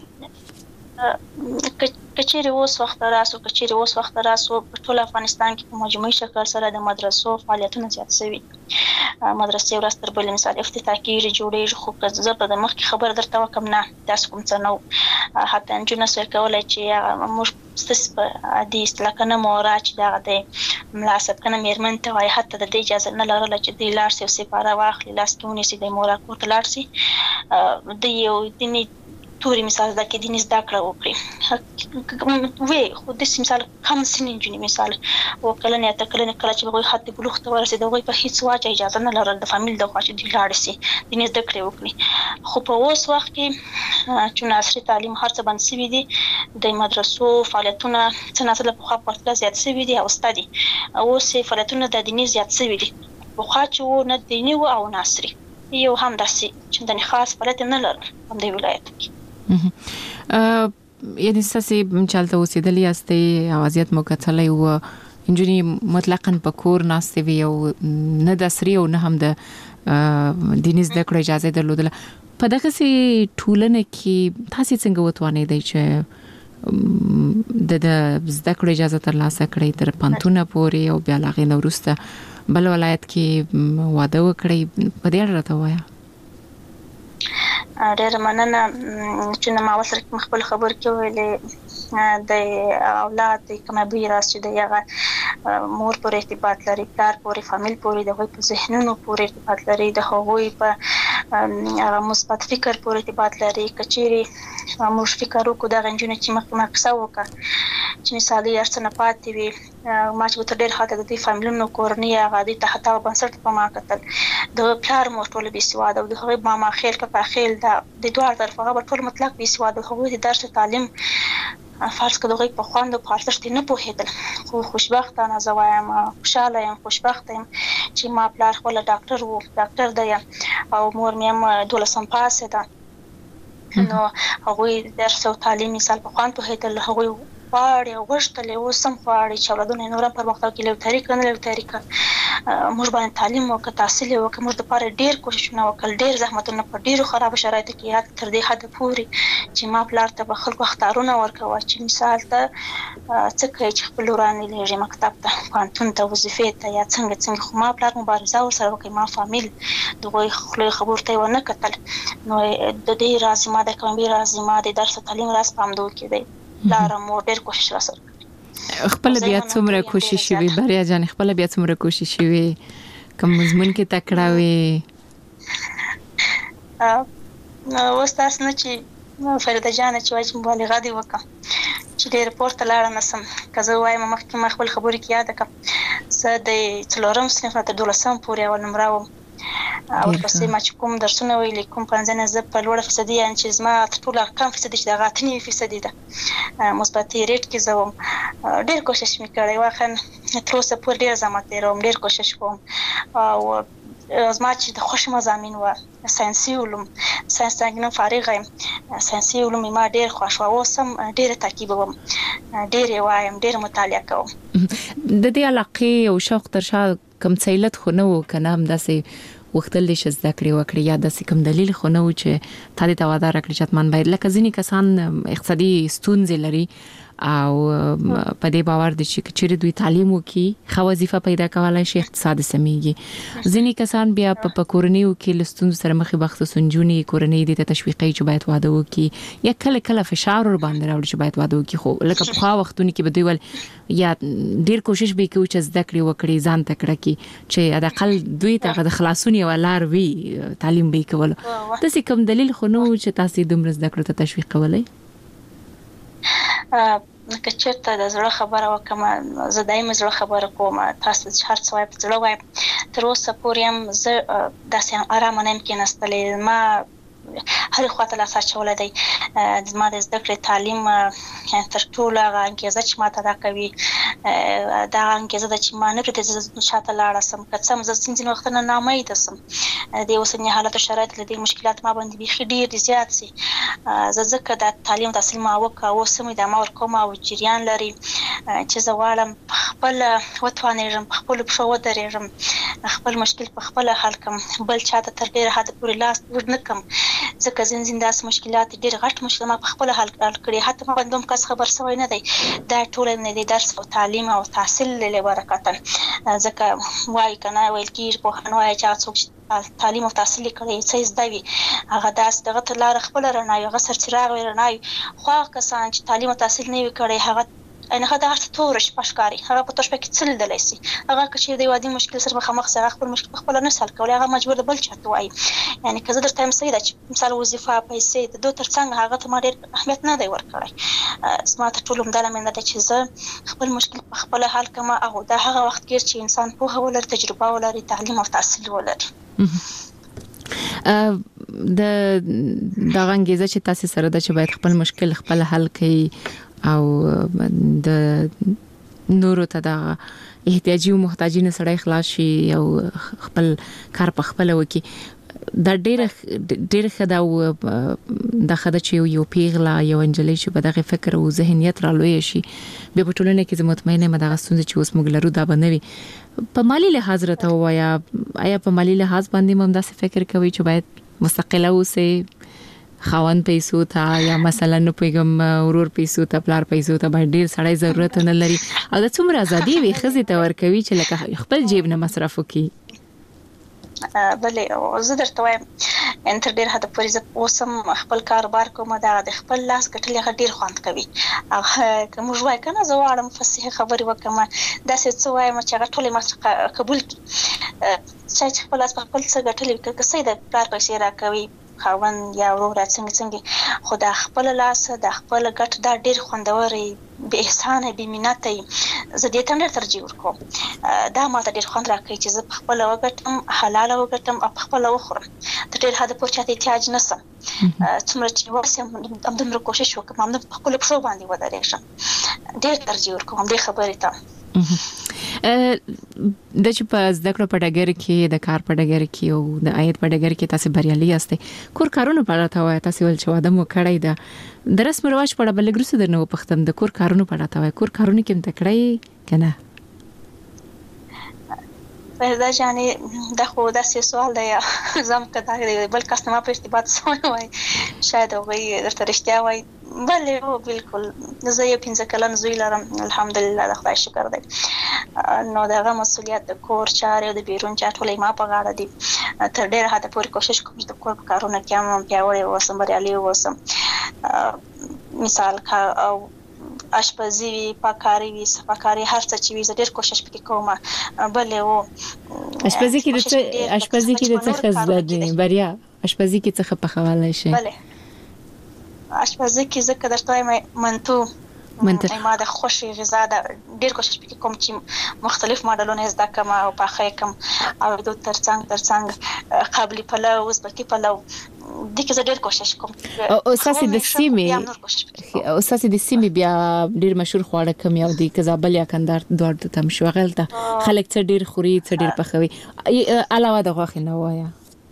کچېره اوس وخت راسو کچېره اوس وخت راسو په ټول افغانستان کې په مجموعي شکل سره د مدرسو فعالیتونه زیات شوي مدرسې ورستر بل مثال افتتاح کیږي جوړېږي خو که زه په مخکې خبر درته وکم نه تاسو کوم څه نو حتی انجونه سره کولای چې موږ ستاسو په عادي اصطلاح کنه مورا چې دا د مناسب کنه میرمن ته وای حتی د اجازه نه لرله چې د لاړ سي او سپاره واخلي لاس کې ونیسي د مورا کوته لاړ سي د یو دیني توري مثال دا کې دیني زده کړه وکړي وې خو د مثال کم سنین جنې مثال وکړه نه تکلنه کله چې وګورئ حتی بلوغ ته ورسېد وګورئ په هیڅ واجه اجازه نه لرل د فامیل د خواږه دی لاړ سي دیني زده کړه وکړي خو په اوس وخت کې چې عصري تعلیم هر څه باندې سوي دي د مدرسو فعالیتونه څه نه په خپل پرتله زیات سوي دي او ستدي اوس فعالیتونه د دیني زیات سوي دي خو چې نه دیني او ناصري یو هم داسي چې د خاص فعالیت نه لرل هم د ولایت کې یعنی ساسي چالته اوسېدلې استي اوازيت مو کتلې و انجني مطلقاً په کور ناستې وي او نه د سري او نه هم د دیني زده کړو اجازه درلودله په دغه سي ټولنه کې تاسو څنګه وتوانې دی چې د زده کړو اجازه ترلاسه کړئ تر پانتونه پورې او بیا لاغې نورسته بل ولایت کې واده وکړئ په دې اړه راته وایي ډېر مننه چې ما وسره خپل خبر کې ویلې د اولاد کومه به راځي د هغه مور پورې ارتباط لري، پلار پورې، فامیل پورې، د هغوی په ذهنونو پورې ارتباط لري، د هغوی په مثبت فکر پورې ارتباط لري. که چیرې موږ فکر وکړو دغه نجونې چې مخکې ما قصه وکړه چې مثالي هر څه نه پاتې وي، ما چې ورته ډېر حتی د دوی فامیلونو کورنۍ هغه دوی ته حتی بنسټ په ما کتل، د پلار مور ټوله بېسواده او د هغوی ماما خیل که پخیل ده د دواړو طرف هغه به ټول مطلق بېسواده، هغوی د درس تعلیم فرض کړه د هغوی په خوند او په ارزښت نه پوهېدل. خو خوشبختانه زه وایم خوشحاله یم، خوشبخته یم چې ما پلار خپله ډاکټر و، ډاکټر دی او مور مې هم دولسم پاسې ده. نو هغوی درس او تعلیم مثال په خوند پوهېدل، هغوی غواړي او غوښتل یې اوس هم غواړي چې اولادونه یې نور هم پرمختګ وکړي، له طریقه نه له طریقه موږ باندې تعلیم وکړه، تحصیل یې وکړه. موږ دپاره ډېر کوښښونه وکړل، ډېر زحمتونه په ډېرو خرابو شرایطو کې یاد تر دې حده پورې چې ما پلار ته به خلکو اخطارونه ورکوه چې مثال ته څه کوي چې خپل وران یې لېږي مکتب ته، پوهنتون ته، وظیفې ته یا څنګه څنګه. خو ما پلار مبارزه ورسره وکړې، ما فامیل د هغوی خولې خبرو ته یې ونه کتل. نو د دې راز ما د کامیابۍ راز ما د درس او تعلیم راز په همدغو کې دی. پلاره مور ډېر کوښښ راسره کړی. خپل بیا څومره کوشش وی بریا جان، خپل بیا څومره کوشش وی کوم مضمون کې تکړه وی؟ اوس تاسو نه چې فریده جان چې وایي چې مبالغه دې وکړه چې ډېر پورته لاړه نه سم. که زه وایم مخکې ما خپل خبرې کې یاده کړم، زه د څلورم صنف نه تر دولسم پورې اول نمره وم او ورپسې ما چې کوم درسونه ویلي کوم پنځه نه زه په لوړه فیصدي یعنې چې زما تر ټولو کم فیصدي چې د هغه اته نوي فیصدي ده مثبتي ریټ کې زه وم. ډېر کوښښ مې کړی، واقعا تر اوسه پورې ډېر زحمت تېروم، ډېر کوښښ کوم. او زما چې د خوښ مضامین وه ساینسي علوم، ساینس څنګه فارغه یم، ساینسي علوم یې ما ډېر خوښ وه. اوس هم ډېره تعقیبوم، ډېر یې وایم، ډېر مطالعه کوم. د دې علاقې او شوق تر شا کوم څیلت خو نه و که نه همداسې وختل دې چې زده کړې وکړې یا داسې کوم دلیل خو نه و چې تا دې ته وعده راکړې چې حتماً باید، لکه ځینې کسان اقتصادي ستونزې لري او په دې باور دي چې چیرې دوی تعلیم وکړي ښه وظیفه پیدا کولای شي اقتصاد سمېږي. ځینې کسان بیا په کورنیو کې له ستونزو سره مخ بخت سنجونی کورنۍ دې ته تشویقي چې باید واده وکړي یا کله کله فشار ور باندې راوړي چې باید واده وکړي. خو لکه په خوا وختونو کې به دوی ول یا ډیر کوشش به کوي چې زده کړې وکړي، ځان تکړه کړي چې حداقل دوی ته د خلاصون یو لار وي، تعلیم به کول. تاسو کوم دلیل خو نو چې تاسو دومره زده کړو ته تشویق کولای؟ که چېرته د زړه خبره وکړم، زه دایمي زړه خبره کوم، تاسو چې هر څه وایي په زړه وایم. تر اوسه پورې هم زه داسې ارامه نه یم کېناستلې، ما هرې خوا ته لاس اچولی دی. زما د زده کړې تعلیم تر ټولو هغه انګېزه چې ما ته راکوي دا هغه انګېزه ده چې ما نه پرېږدي زه شاته لاړه سم. که څه هم زه ځینې وختونه ناامیده سم، د اوسني حالاتو شرایط له دې مشکلات ما باندې بیخي ډېر دي زیات سي. زه ځکه دا تعلیم تحصیل ما وکړه، اوس هم ادامه ورکوم او جریان لري چې زه غواړم په خپله وتوانېږم، په خپلو پښو ودرېږم، خپل مشکل په خپله حل کړم، بل چا ته تر ډېره حده پورې لاس اوږد نه کړم. ځکه ځینې ځینې داسې مشکلات ډېر غټ مشکل ما په خپله حل کړي، حتی ما باندې هم کس خبر سوی نه دی. دا ټوله نه دی درس او تعلیم او تحصیل له برکته. ځکه وایي که نه ویل کېږي پوهان وایي چې هغه څوک چې تعلیم او تحصیل یې کړی څه یې زده وي هغه داسې دغه ته لاره خپله رڼا وي، هغه سرڅراغ وي، رڼا وي. خو هغه کسان چې تعلیم او تحصیل نه وي کړی هغه یعنې هغه دغه توره شپه ښکاري، هغه په توره شپه کې څه لیدلی سي. هغه که چېرې د یو عادي مشکل سره مخامخ سي، هغه خپل مشکل په خپله نه سي حل کولی، هغه مجبور د بل چا ته وایي. یعنې که زه درته وایم صحیح ده چې مثال وظیفه، پیسې د دو تر څنګ هغه ته ما ډېر اهمیت نه دی ورکړی. زما تر ټولو همدا لامل ده چې زه خپل مشکل په خپله حل کړم او دا هغه وخت کېږي چې انسان پوهه ولري، تجربه ولري، تعلیم او تحصیل ولري. د دغه انګېزه چې تاسو سره ده چې باید خپل مشکل خپل حل کړي او د نورو ته د احتیاجي او محتاجي نه سړی خلاص شي او خپل کار په خپل وکړي، دا ډېر ډېر ښه ده. او دا ښه ده چې یو پیغله یو نجلۍ چې په دغه فکر او ذهنیت رالویه شي بیا په ټولنه کې زه مطمئنه یم دغه ستونزې چې اوس موږ لرو دا به نه وي. په مالي لحاظ راته ووایه، آیا په مالي لحاظ باندې هم داسې فکر کوئ چې باید مستقله اوسئ، خاوند پیسو ته یا مثلا نه پوهېږم ورور پیسو ته، پلار پیسو ته باید ډېر سړی ضرورت نه لري او د څومره ازادي وي ښځې ته ورکوي چې لکه خپل جیب نه مصرف وکړي؟ بلې زه درته وایم ان تر ډیر حد پورې زه اوسم خپل کاروبار کوم دا د خپل لاس ګټل هغه ډیر خوند کوي. هغه کوم ژوند کنه زه واړم فصیح خبرې وکم دا څه څه وایم چې هغه ټول ما قبول کی چې خپل لاس په خپل څه ګټل کې څه د پلار پیسې راکوي خاون یا ورور څنګه څنګه خو دا خپل لاس د خپل ګټ دا ډیر خوندور به احسان به مینت زه دې ته ډېر ترجیح ورکوم. دا ما ته ډېر خوند راکوي چې زه خپل وګټم حلال وګټم او خپل وخورم ته ډېر هدا پور چاته احتیاج نسم څومره چې واسم هم دومره کوشش وکم هم خپل په شو باندې ودرېږم ډېر ترجیح ورکوم دې خبرې ته. د چې په زده کړو په ډګر کې د کار په ډګر کې او د عاید په ډګر کې تاسو بریالي یاستئ کور کارونه په اړه ته وایي تاسو ول چې واده مو کړی ده د رسم رواج په اړه بل ګرسو درنه پختم د کور کارونه په اړه ته وایي کور کارونه کې ته کړی کنه دا جانې دا خو دا سوال دی زم کدا بل کس نه په ارتباط سوال وای شاید وای درته رښتیا وای بله او بالکل زه یې پنځه کلن زوی لرم الحمدلله د خدای شکر دی نو دغه مسؤلیت د کور چارې او د بیرون چارې ټولې ما په غاړه دي تر ډېره حده پورې کوشش کوم چې د کور په کارونه کې هم پیاوړې اوسم بریالي اوسم مثال او اشپزي وي پاکاري وي صفاکاري هر څه چې وي زه ډېر کوشش پکې کوم بله او اشپزي کې د اشپزي کې د څه زده دي بریا اشپزي کې څه پخوالای شي بله اشپزي کې زه کله درته منتو منتو ما د خوشي غذا د ډېر کوشش پکې کوم چې مختلف ماډلونه زده کوم او پاخه کوم او د ترڅنګ ترڅنګ قابلی پلو ازبکی پلو د کې زه ډېر کوشش کوم او اساسي د سیمې او اساسي د سیمې بیا ډېر مشهور خواړه کوم یو دی کزابل یا کندهار دوه د تم شو غلطه خلک څه ډېر خوري څه ډېر پخوي علاوه د غوښې نه وایا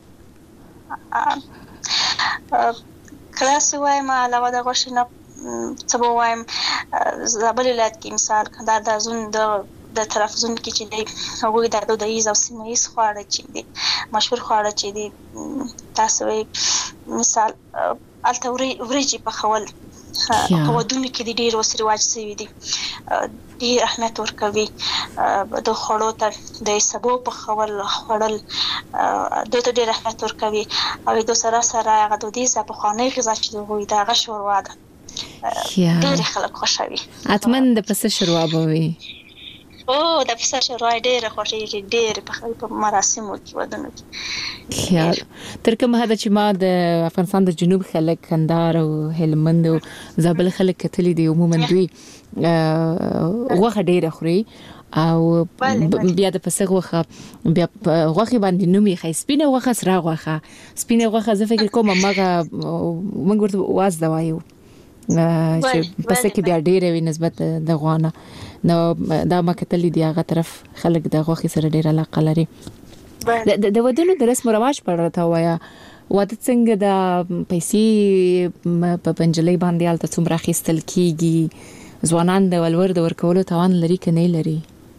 کلاس وایم علاوه د غوښې نه څه وایم زابل ولایت کې مثال کندهار د زون د د طرف زون کې چې دی هغوی د دودیز او سیمه‌ایز خواړه چې دي مشهور خواړه چې دي تاسو وی مثال الته وريجي په خول په ودونو کې د ډیر وسره رواج سوي دي ډیر اهمیت ورکوي د خړو ته د سبو په خول خړل د ته ډیر اهمیت ورکوي او د سره سره هغه د دې په خواني غذا چې دوی دا غشور واده ډیر خلک خوشوي اتمن د پس شروع بوي او د پس شروع ډیر خوشي ډیر په مراسمو کې ودونه کې خیال تر کومه هدا چې ما د افغانستان د جنوب خلک کندهار او هلمند او زابل خلک کتلې دي عموما دوی غوښه ډیره خوري او بیا د پسه غوښه بیا غوښه باندې نومي خې سپینه غوښه سره غوښه سپینه غوښه زه فکر کوم ماغه موږ ورته واز دا وایو چې پسه کې بیا ډیره وي نسبت د غوانه نو دا ما کتلې دی هغه طرف خلک د غوښه سره ډیره علاقه لري د ودونو د رسم رواج په اړه تا وایا واده څنګه د پیسې په پنجلې باندې الته څومره خېستل کیږي ځوانان د ولور د ورکولو توان لري کنه لري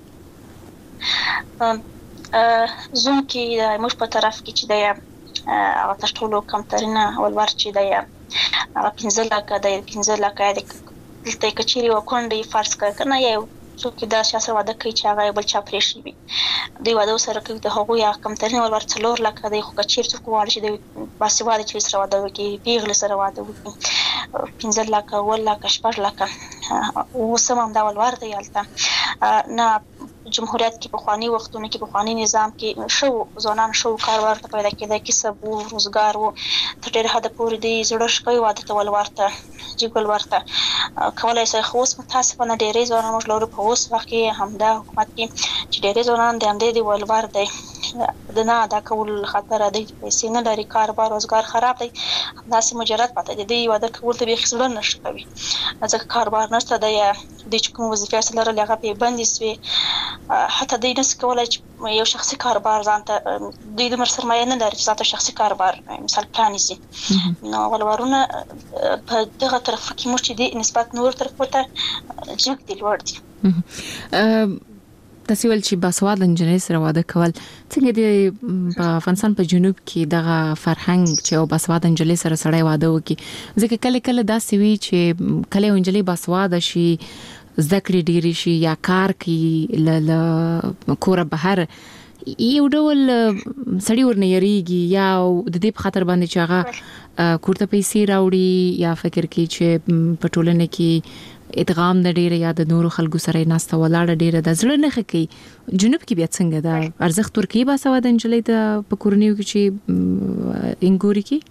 زوم کې موږ په طرف کې چې دی هغه تر ټولو کمترینه ولور چې دی هغه پنځه لکه د پنځه لکه د دلته کچېری وکونډي فرض کړه کنه یو څوک دا شاسه واده کوي چې هغه بل چا پرېشي وي دوی واده سره کوي د هغوی کمترین ولور څلور لکه د خو کچېر څوک واړي چې د باسواده چې سره واده کوي پیغله سره واده کوي پنځه لکه ول لکه شپږ لکه او سم هم دا ولور دی البته نه جمهوریت کې په خواني وختونو کې په خواني نظام کې شو ځوانان شو کار ورته پیدا کېده کسب او روزګار وو تر ډېر حد پورې دی زړه شکوي واده ته ول ورته جګل ورته کولای شي خو اوس متاسفانه ډېرې ځوانان موږ لرو په اوس وخت کې همدا حکومت کې چې ډېرې ځوانان د همدې دی ول ور دی د نه دا کول خطر دی پیسې نه لري کاروبار روزګار خراب دی داسې مجرد پاتې دی واده کول ته به خسرونه نشي کوي ځکه کاروبار نشته دی د کوم وظیفه سره لږه په بندي سوي حتی د نس کولای چې یو شخصي کاروبار ځانته د دې مر سرمایه نه لري ځانته شخصي کاروبار مثال پلانیزي نو ولورونه په دغه طرف کې مو چې د نسبت نور طرف ته جګ دی لوړ دي تاسو ول چې باسواده انجنیر سره واده کول څنګه دی په افغانستان په جنوب کې دغه فرهنګ چې او باسواده انجنیر سره سړی واده وکي ځکه کله کله دا سوي چې کله انجنیر باسواده شي ذکر ډیری شي یا کار کوي ل کور بهر یو ډول سړی ورنه یریږي یا د دې په خاطر باندې چې هغه کوړه پیسې راوړي یا فکر کوي چې په ټولنه کې ادغام د ډیره یا د نورو خلکو سره ناسته ولاړه ډیره د زړه نه خکې جنوب کې بیا څنګه دا ارزښت ورکی با سوا د انجلۍ د پکورنیو کې چې انګوري کې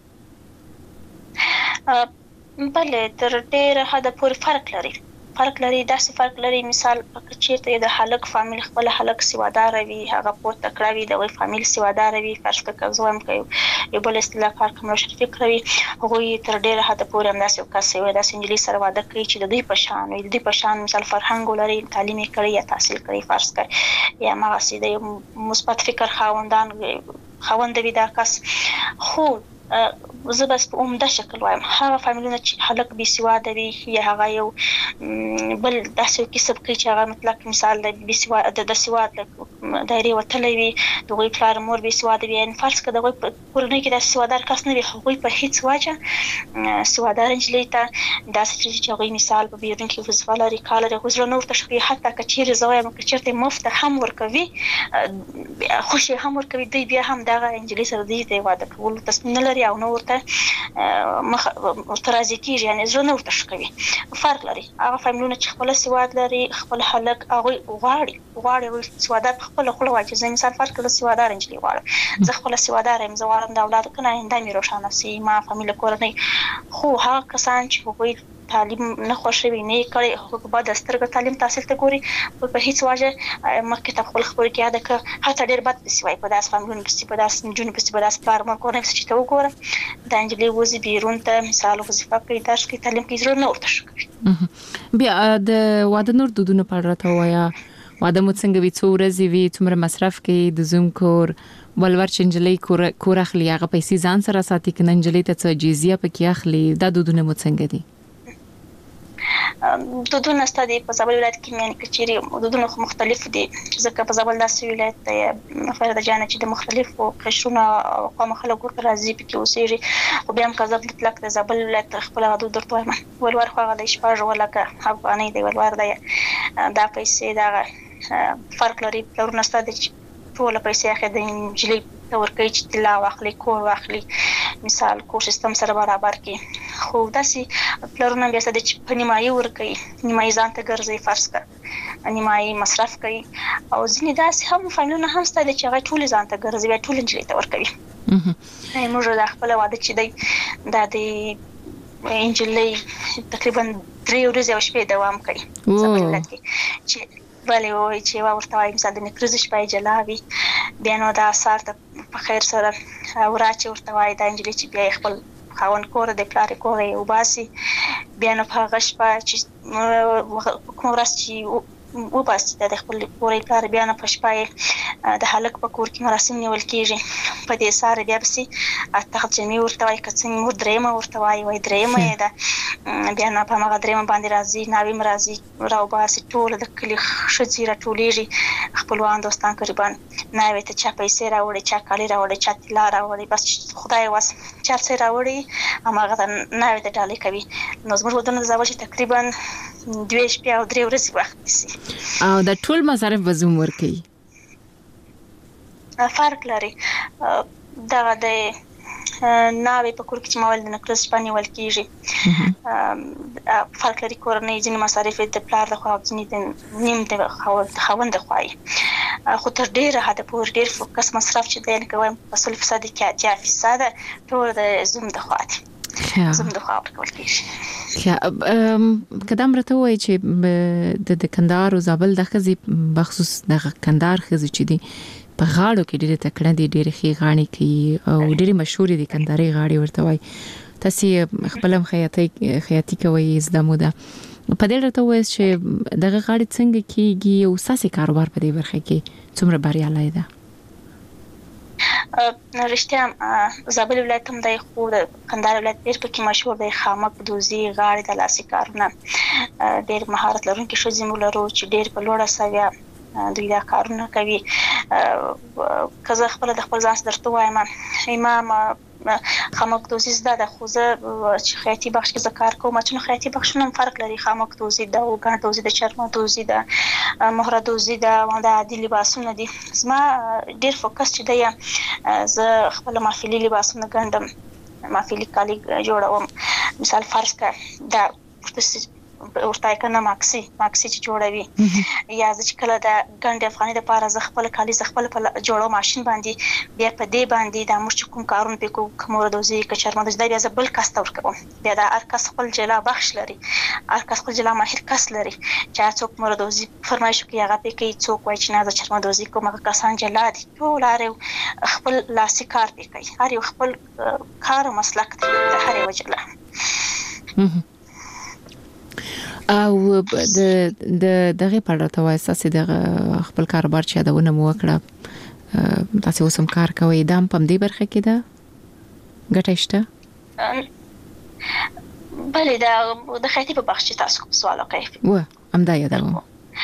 بله تر ډیره حد پورې فرق لري فرق لري داسې فرق لري مثال چیرته د هلک فامیل خپل هلک سیوادار وي هغه پورته کړوي د وی فامیل سیوادار وي فرض کړه زوم کوي یو بل اصطلاح کار کوم شرفي کوي هغه تر ډیره حد پورې هم داسې کس وي داسې انجلۍ سره واده کوي چې د دې په شان وي د دې په شان مثال فرهنګ لري تعلیم کوي یا تحصیل کوي فرض کړه یا مغاسي د مثبت فکر خاوندان خاوند وي دا کس خو زه بس په عمده شکل وایم هغه فامیلونه چې هلک بي سواده وي یا هغه یو بل داسې کسب کوي چې هغه مطلق مثال د بي سواده د سواد دایره وتلې وي دغه پلار مور بي سواده وي ان فرض کړه دغه کورنۍ کې د سوادار کس نه وي هغه په هیڅ وجه سوادار انجلۍ ته داسې چې هغه مثال په بیرون کې وظیفه لري کال لري غوښنه نور تشخی حتی کچیر زوی مکه چیرته مفت هم ورکوي خوشي هم ورکوي دی بیا هم دغه انجلۍ سره دی واده کول تصمیم لري او نو ورته مخ ترازی کیږي یعنی زړه نه ورته شکوي فرق لري هغه فامیلونه چې خپل سواد لري خپل هلک هغه غواړي غواړي سوادات خپل خپل واجب زه مثال فرق کړم سوادار انجلۍ غواړم زه خپل سوادار هم زه غواړم د اولاد کنه اندامي روښانه سي ما فامیل کورنۍ خو هغه کسان چې هغوی تعلیم نه خوشوي نه کوي هغه بعد سترګه تعلیم تحصیل ته ګوري په هیڅ وجه مخکې ته خپل خبرې کې یاد ک هڅه ډېر بد بسوي په داس فامیلونو په په داس جون په په داس پلار مور کورنۍ چې ته وګوره د انجلۍ وزي بیرون ته مثال وظیفه کوي درس کوي تعلیم کې ضرور نه ورته شي بیا د واده نور دودونه په اړه ته وایا واده مو څنګه وي څو ورځې وي څومره مصرف کوي د زوم کور ولور چې انجلۍ کور اخلي هغه پیسې ځان سره ساتي کنه انجلۍ ته څه جزیه پکې اخلي دا دودونه مو څنګه دي دودونه ستاسو په زابل ولایت کې مې کچېری دودونه مختلف دي ځکه په زابل داسې ولایت دی فرد جان چې د مختلفو قشرونو او قوم خلکو راځي په کې اوسېږي او بیا هم کذب مطلق د زابل ولایت خپل حدود درته وایم ولور خو هغه د شپږ ولکه افغاني دی ولور دی دا پیسې دا فرق لري پلرونه ستاسو ټول پیسې اخی د انجلۍ ورکوي چې تلا واخلي کور واخلي مثال کور سیستم سره برابر کې خو داسې پلرونه بیا ستاسو چې په نیمایي ورکوي نیمایي ځان ته ګرځي فرض کړه نیمایي مصرف کوي او ځینې داسې هم فامیلونه هم ستاسو چې هغه ټول ځان ته ګرځي بیا ټول انجلۍ ته ورکوي موږ د خپل واده چې دی دا د انجلۍ تقریبا درې ورځې او شپې دوام کوي چې بلې وای چې ورته وایم چې د نکریز شپې جلاوي بیا نو دا سار ته په خیر سره وراچ ورته وای دا انجلۍ چې بیا خپل خاون کور د پلار کور یو باسي بیا نو په غش په چې کوم ورځ چې و باسي د خپل کورې کار بیا نه پښپای د هلک په کور کې مراسم نیول کیږي په دې سره بیا بسي اته جمعي ورته وای کڅن مور درېمه ورته وای وای درېمه ده بیا نه په مغه درېمه باندې راځي ناویم راځي راو باسي ټول د کلی شجی را ټولېږي خپلوان دوستان قربان ناوي ته چا پیسې راوړي چا کالي راوړي چا تلا راوړي بس خدای واس چا څه راوړي اماغه ناوي ته ډالۍ کوي نو زموږ ودونه زاوی چې تقریبا دوه شپې او درې ورځې وخت سي او د ټول مصارف به زوم ورکي فرق لري دا د ناوي په کور کې چې مول د نکرس پانی ول کیږي فرق لري کورنۍ ځینې مصارف د پلار د خوا ځینې نیم د خوند خوای خو تر ډیره حد پور ډیر فوکس مصرف چې دین کوم په سل فیصد کې اتیا فیصد ټول د زوم د خوا دي زوم د خوا ورکول کیږي یا قدم راته وای چې د کندهار او زابل د خزي بخصوص د کندهار خزي چې دي په غاړو کې ډېر تکړه دي ډېر خي غاڼي کوي او ډېر مشهور دي کندهاري غاړي ورته وای تاسو خپلم خیاطي خیاطي کوي زده مو ده په دې راته وای چې دغه غاړي څنګه کیږي او ساسي کاروبار په دې برخه کې څومره بریالي ده رښتیا زابل ولایت هم د خو د کندهار ولایت ډېر پکې مشهور دی خامک دوزي غاړي د لاسي کارونه ډېر مهارت لرونکي ښځې مو لرو چې ډېر په لوړه سویه دوی دا کارونه کوي که زه خپل د خپل ځان درته وایم امام خامک دوزي زده ده، خو زه چې خیاطي بخش کې زه کار کوم چې خیاطي بخشونه فرق لري. خامک دوزي ده او ګڼ دوزي ده، چرم دوزي ده، مهره دوزي ده، او د عادي لباسونه دي. زما ډیر فوکس چې دی زه خپل محفلي لباسونه ګڼم، محفلي کالي جوړوم. مثال فرض کا دا ورته کنه ماکسي ماکسي چې جوړوي یا چې کله د ګڼ افغاني د پاره ز خپل کالي ز خپل جوړو ماشين باندې بیا په دې باندې د مش کوم کارون په کوم دوزي ک چرمه د بیا ز بل کس تور کوم. بیا د هر کس خپل جلا بخش لري، هر کس خپل جلا ماهر کس لري چې څوک مور دوزي فرمایش کوي هغه په کې څوک وای چې نه د چرمه دوزي کوم هغه کسان جلا دي. ټول لري خپل لاسي کار په کوي، هر یو خپل کار مسلک دی د هر یو جلا. او د د دغه په اړه تاسو اساسي د خپل کاروبار چې یادونه مو وکړه، تاسو اوسم کار کوئ، دام پم دی برخه کې ده ګټه شته؟ بله دا د خیاطي په بخش تاسو سوال وکړئ. و همدا یادوم.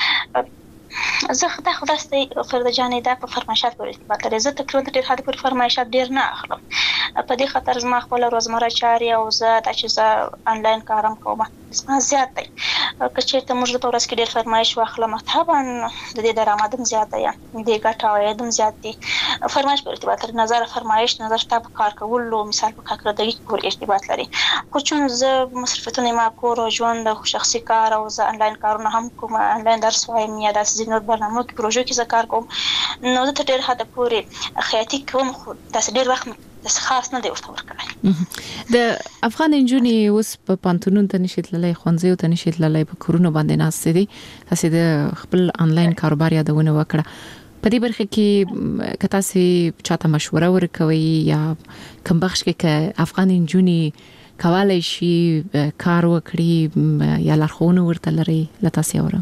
زه خدای خداسته فرده جانې دا په فرمایشات پورې ارتباط لري. زه تقریبا ډېر حد پورې فرمایشات ډېر نه اخلم. په دې خاطر زما خپل روزمره چاري او زه د چې زه انلاین کارم کوم زما زیات دی. که چېرته موږ په ورځ کې ډېر فرمایش واخلم طبعا د دې درآمد هم زیات دی، د ګټه عاید هم زیات دی. فرمایش په ارتباط لري، نظر فرمایش نظر تا په کار کولو مثال په کارکردګي پورې ارتباط لري. خو چون زه مصرفتونه ما کور او ژوند او شخصي کار او زه انلاین کارونه هم کوم، انلاین درس وایم یا د زینور برنامه کې پروژو کې زه کار کوم، نو زه ډېر حد پورې خیاطي کوم. خو داسې ډېر وخت داسې خاص نه دی ورته ورکړی. د افغان انجونې اوس په پانتونون ته نشي تللی، ښوونځیو ته نشي تللی، په کورونو باندې ناستې دي. تاسې د خپل انلاین کاروبار یادونه وکړه. په دې برخه کې که تاسې چاته مشوره ورکوي یا کوم بخش کې که افغان انجونې کولای شي کار وکړي یا لارښوونه ورته لري له تاسې اورم.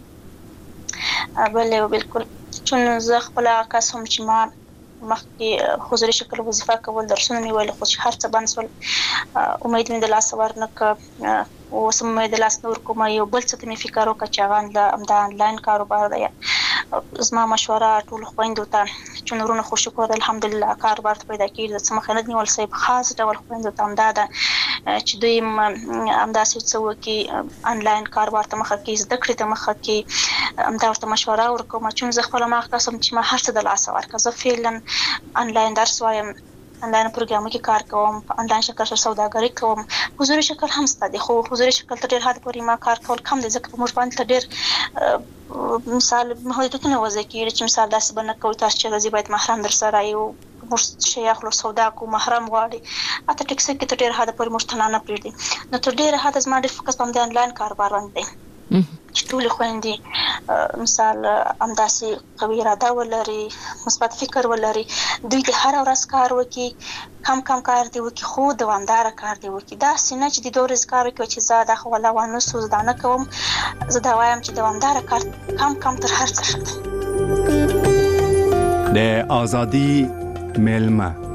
بله بالکل، چون زه خپل کس هم چې ما مخکې حضوري شکل وظیفه کول درسونه مې ویل، خو چې هر څه بند سول امید مې د لاسه ورنکړه. اوس مې د لاس نور کوم یو بل څه ته مې فکر وکړ چې هغه د انلاین کاروبار دی. زما مشوره ټول خويندو ته چې نورونه خو شکر الحمدلله کاروبار ته پیدا کړي د څه مخه نه نیول صاحب خاص ډول خويندو ته همدا ده چې دوی همداسې څه وکړي، انلاین کاروبار ته مخه کې زده کړې ته مخه کې همدا ورته مشوره ورکوم. چې زه خپل ما قسم چې ما هر څه د لاسه ورکړه. زه فعلا انلاین درس وایم، انلاین پروګرامو کې کار کوم، په انلاین شکل سره سوداګري کوم. حضوري شکل هم ستاسو دی، خو حضوري شکل ته ډېر حد پورې ما کار کول کم دی، ځکه په موږ باندې ډېر مثال محدودیتونه وضع کړي چې مثال داسې به نه کوو تاسو چې راځي باید محرم در سره یو موږ شی اخلو سودا کوو محرم غواړي اته ټیکسي کې ته ډېر حد پورې موږ ته نه پرېږدي. نو تر ډېره حد زما ډېر فوکس په همدې انلاین کاروبار باندې دی چې ټولې خویندې مثال همداسې قوي اراده ولري، مثبت فکر ولري، دوی د هره ورځ کار وکړي، کم کم کار دی وکړي خو دوامداره کار دی وکړي. داسې نه چې د دوه ورځې کار وکړي چې زه دا خو والله وانه سو زه دا نه کوم. زه دا وایم چې دوامداره کار کم کم تر هر څه ښه دی. د ازادي مېلمه